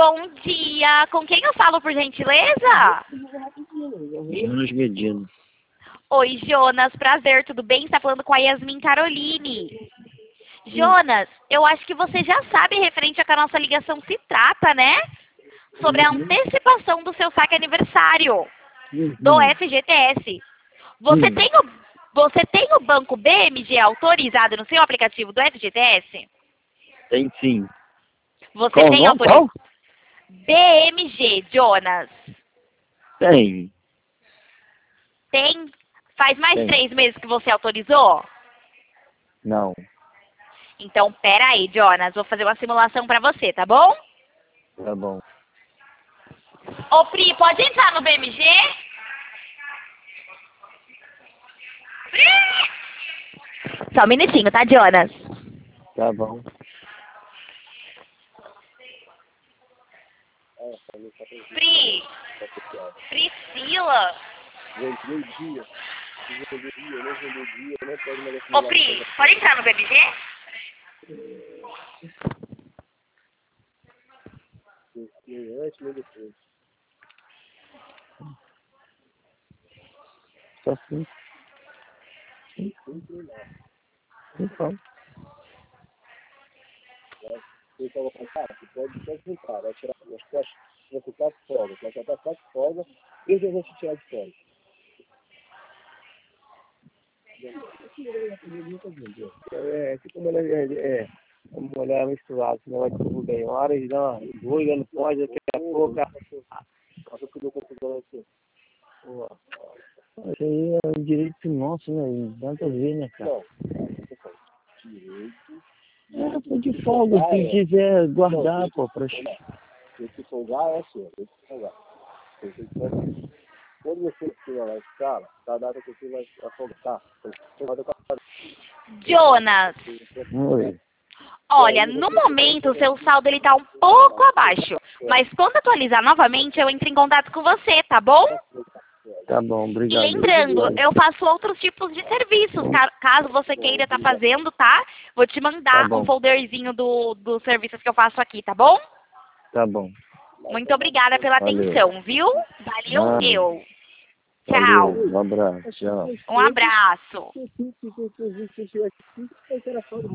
bom dia. Com quem eu falo, por gentileza? Jonas Medina. Oi, Jonas. Prazer, tudo bem? Você tá falando com a Yasmin Caroline. Jonas, eu acho que você já sabe referente a que a nossa ligação se trata, né? Sobre a antecipação do seu saque aniversário do FGTS. Você tem o banco BMG autorizado no seu aplicativo do FGTS? Tem sim. Você Qual tem o nome? Qual? BMG, Jonas. Tem. Tem? Faz mais Tem. 3 meses que você autorizou? Não. Então, pera aí, Jonas. Vou fazer uma simulação pra você, tá bom? Tá bom. Ô, Pri, pode entrar no BMG? Pri! Só um minutinho, tá, Jonas? Tá bom. Pri! Priscila! Ô, Pri, pode entrar no BMG? Tá sim. Então. Vamos olhar misturado, senão vai tudo bem. Uma hora eles dão dois anos pós, daqui a pouco. Isso aí é um direito nosso, né? Tantas vezes, né, cara? Tô de folga, se quiser guardar, pô, pra... Se folgar, é seu. Tem que folgar. Quando você tira lá a escala, da data que você vai folgar, Jonas, Oi. olha, no momento o seu saldo ele tá um pouco abaixo. Mas quando atualizar novamente, eu entro em contato com você, tá bom? Tá bom, E obrigado. lembrando, eu faço outros tipos de serviços, caso você queira estar fazendo, tá? Vou te mandar Tá bom. um folderzinho dos serviços que eu faço aqui, tá bom? Tá bom. Muito obrigada pela Valeu. atenção, viu? Valeu, Nada. eu. Valeu, Tchau. um abraço, tchau. Um abraço.